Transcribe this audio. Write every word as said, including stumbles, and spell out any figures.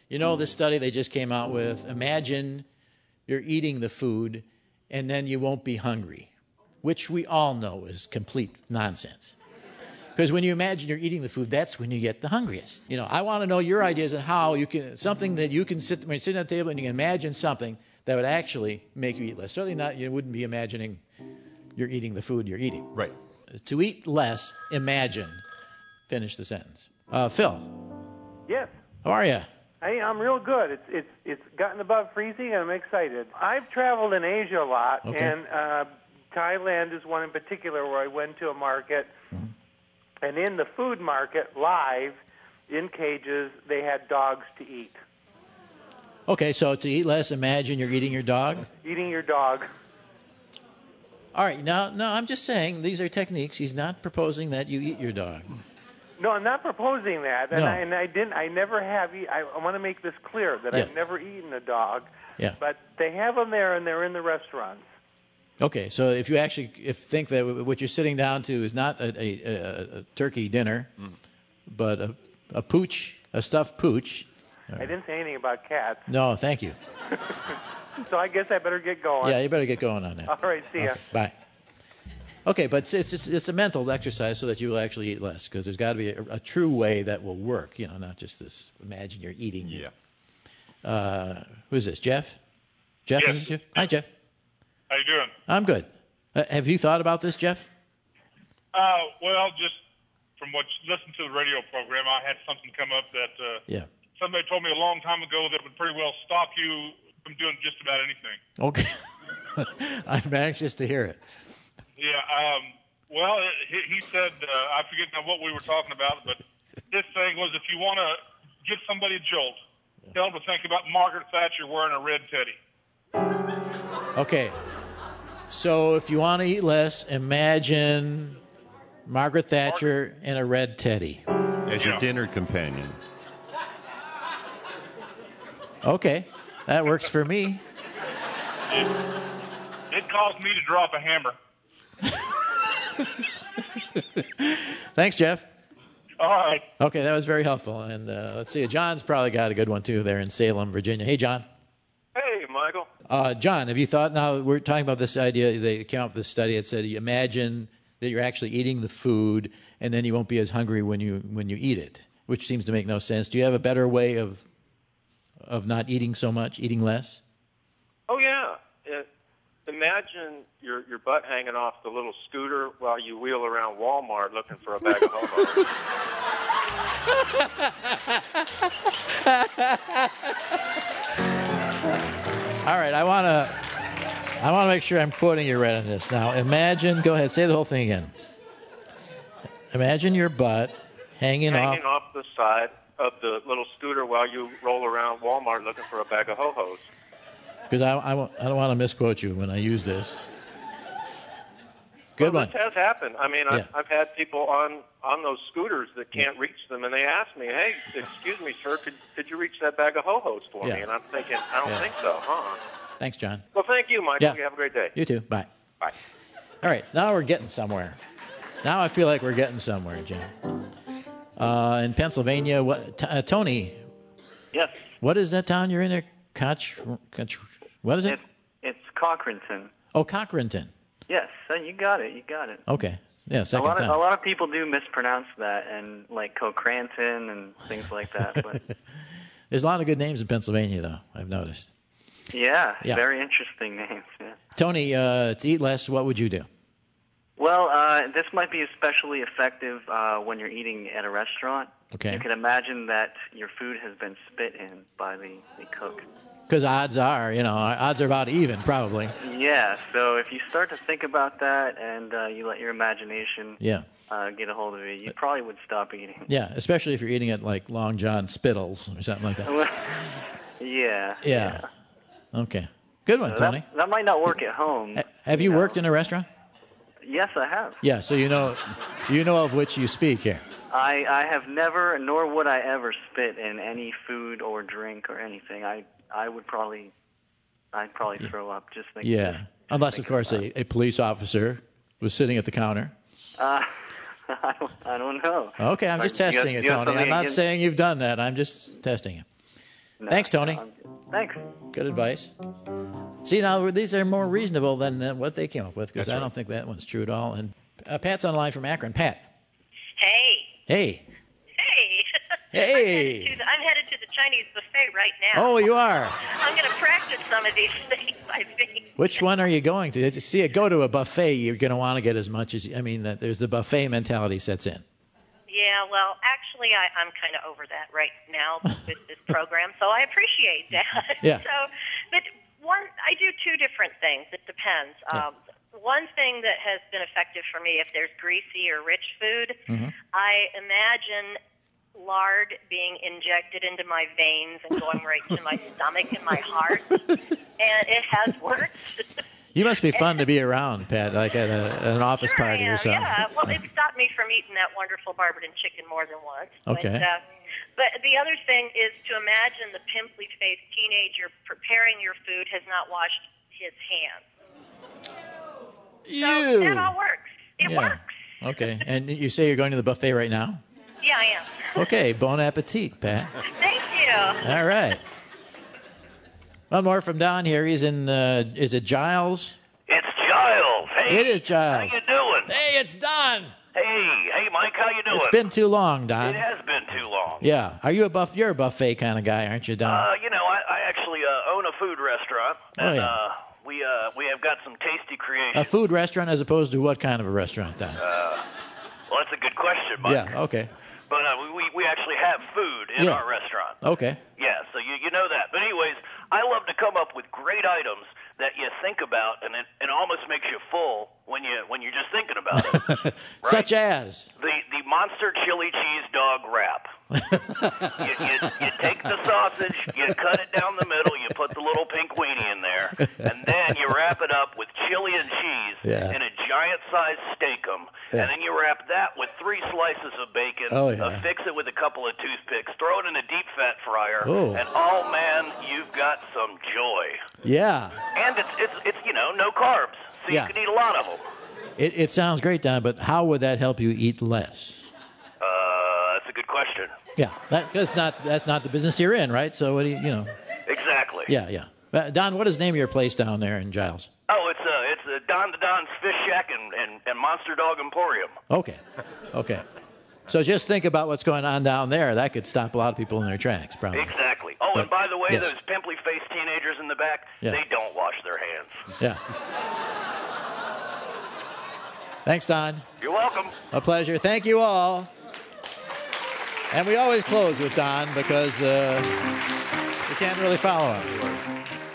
You know, this study they just came out with, imagine you're eating the food and then you won't be hungry, which we all know is complete nonsense. Because when you imagine you're eating the food, that's when you get the hungriest. You know, I want to know your ideas on how you can, something that you can sit, when you're sitting at the table and you can imagine something that would actually make you eat less. Certainly not, you wouldn't be imagining you're eating the food you're eating. Right. To eat less, imagine. Finish the sentence. Uh, Phil. Yes. How are you? Hey, I'm real good. It's it's it's gotten above freezing, and I'm excited. I've traveled in Asia a lot, Okay. and uh, Thailand is one in particular where I went to a market, mm-hmm. and in the food market, live, in cages, they had dogs to eat. Okay, so to eat less, imagine you're eating your dog? Eating your dog. All right, now, no, I'm just saying these are techniques. He's not proposing that you eat your dog. No, I'm not proposing that, and, No. I, and I didn't. I never have. E- I, I want to make this clear that Yeah. I've never eaten a dog. Yeah. But they have them there, and they're in the restaurants. Okay, so if you actually if think that what you're sitting down to is not a, a, a, a turkey dinner, mm. but a, a pooch, a stuffed pooch. I didn't say anything about cats. No, thank you. So I guess I better get going. Yeah, you better get going on that. All right, see ya. Okay, bye. Okay, but it's, it's it's a mental exercise so that you will actually eat less, because there's got to be a, a true way that will work. You know, not just this. Imagine you're eating. Yeah. Uh, who's this? Jeff. Jeff. Yes. Is it Jeff? Hi, Jeff. How you doing? I'm good. Uh, have you thought about this, Jeff? Uh, well, just from what listened to the radio program, I had something come up that uh, Yeah. somebody told me a long time ago that would pretty well stop you from doing just about anything. Okay. I'm anxious to hear it. Yeah. Um, well, he, he said, uh, I forget now what we were talking about, but his thing was if you want to give somebody a jolt, tell them to think about Margaret Thatcher wearing a red teddy. Okay. So if you want to eat less, imagine Margaret Thatcher and a red teddy. As your Yeah. dinner companion. Okay. That works for me. It, it caused me to drop a hammer. Thanks, Jeff. All right. Okay, that was very helpful. And uh, let's see, John's probably got a good one, too, there in Salem, Virginia. Hey, John. Hey, Michael. Uh, John, have you thought, now we're talking about this idea, they came up with this study that said you imagine that you're actually eating the food and then you won't be as hungry when you when you eat it, which seems to make no sense. Do you have a better way of of not eating so much, eating less? Oh, yeah. Uh, imagine your your butt hanging off the little scooter while you wheel around Walmart looking for a bag of ho-hos. All right, I want to I want to make sure I'm quoting you right on this. Now, imagine, go ahead, say the whole thing again. Imagine your butt hanging, hanging off. off the side of the little scooter while you roll around Walmart looking for a bag of ho-hos. Because I, I, I don't want to misquote you when I use this. Good well, one. This has happened. I mean, I've, Yeah. I've had people on, on those scooters that can't reach them, and they ask me, hey, excuse me, sir, could, could you reach that bag of ho-hos for Yeah. me? And I'm thinking, I don't Yeah. think so, huh? Thanks, John. Well, thank you, Michael. Yeah. You have a great day. You too. Bye. Bye. All right, now we're getting somewhere. Now I feel like we're getting somewhere, Jim. Uh, in Pennsylvania, what, t- uh, Tony, Yes, what is that town you're in there? Koch, Koch, what is it? it's, it's Cochranton. Oh, Cochranton. Yes, so you got it. You got it. Okay. Yeah, A second lot of time. a lot of people do mispronounce that, and like Cochranton and things like that. But There's a lot of good names in Pennsylvania, though, I've noticed. yeah, Yeah. very interesting names. Yeah. Tony, uh, to eat less, what would you do? Well, uh, this might be especially effective uh, when you're eating at a restaurant. Okay. You can imagine that your food has been spit in by the, the cook. Because odds are, you know, odds are about even, probably. Yeah, so if you start to think about that and uh, you let your imagination Yeah. uh, get a hold of it, you probably would stop eating. Yeah, especially if you're eating at, like, Long John Spittles or something like that. yeah. Yeah. Okay. Good one, So Tony. That, that might not work at home. Ha- Have you know. worked in a restaurant? Yes, I have. Yeah, so you know you know of which you speak here. I, I have never, nor would I ever spit in any food or drink or anything. I I would probably, I'd probably throw up just thinking. Yeah. Unless, of course, a, a police officer was sitting at the counter. Uh, I, don't, I don't know. Okay, I'm just Like, you testing have- it, you have Tony. I'm something not against- saying you've done that. I'm just testing it. No, Thanks, Tony. no, I'm good. Thanks. Good advice. See, now these are more reasonable than uh, what they came up with, because That's I right. don't think that one's true at all. And uh, Pat's on the line from Akron. Pat. Hey. Hey. Hey. Hey. I'm, headed to the, I'm headed to the Chinese buffet right now. Oh, you are. I'm going to practice some of these things, I think. Which one are you going to? See, you go to a buffet, you're going to want to get as much as, I mean, that there's the buffet mentality sets in. Yeah, well, actually, I, I'm kind of over that right now with this program, so I appreciate that. Yeah. So, but one, I do two different things. It depends. Yeah. Um, one thing that has been effective for me, if there's greasy or rich food, Mm-hmm. I imagine lard being injected into my veins and going right to my stomach and my heart, and it has worked. You must be fun to be around, Pat, like at, a, at an office Sure party I am, or something. Yeah, well, it stopped me from eating that wonderful Barberton chicken more than once. Okay. But, uh, but the other thing is to imagine the pimply-faced teenager preparing your food has not washed his hands. You. So that all works. It Yeah. works. Okay. And you say you're going to the buffet right now? Yeah, I am. Okay. Bon appetit, Pat. Thank you. All right. One more from Don here. He's in, uh, is it Giles? It's Giles. Hey, It is Giles. How you doing? Hey, it's Don. Hey, hey, Mike, how you doing? It's been too long, Don. It has been too long. Yeah. Are you a buff? You're a buffet kind of guy, aren't you, Don? Uh, you know, I, I actually uh, own a food restaurant, Oh, and yeah. uh, we uh, we have got some tasty creations. A food restaurant as opposed to what kind of a restaurant, Don? Well, that's a good question, Mike. yeah. Okay. But uh, we we actually have food in Yeah. our restaurant. Okay. Yeah, so you you know that. But anyways, I love to come up with great items that you think about, and it, it almost makes you full when you when you're just thinking about it. Such as. The the monster chili cheese dog wrap. you, you, you take the sausage, you cut it down the middle, you put the little pink weenie in there, and then you wrap it up with chili and cheese Yeah. in a giant-sized steakum, Yeah. and then you wrap that with three slices of bacon, Oh, yeah. uh, fix it with a couple of toothpicks, throw it in a deep fat fryer, Oh. and oh man, you've got some joy. Yeah. And it's it's it's you know no carbs, so Yeah. you can eat a lot of them. It, it sounds great, Don, but how would that help you eat less? Uh, that's a good question. Yeah, that, that's not that's not the business you're in, right? So what do you, you know? Exactly. Yeah, yeah. Uh, Don, what is the name of your place down there in Giles? Oh, it's uh, it's uh, Don the Don's Fish Shack and, and, and Monster Dog Emporium. Okay, okay. So just think about what's going on down there. That could stop a lot of people in their tracks, probably. Exactly. Oh, But- and by the way, yes. those pimply-faced teenagers in the back, Yeah. they don't wash their hands. Yeah. Thanks, Don. You're welcome. A pleasure. Thank you all. And we always close with Don because uh, we can't really follow him.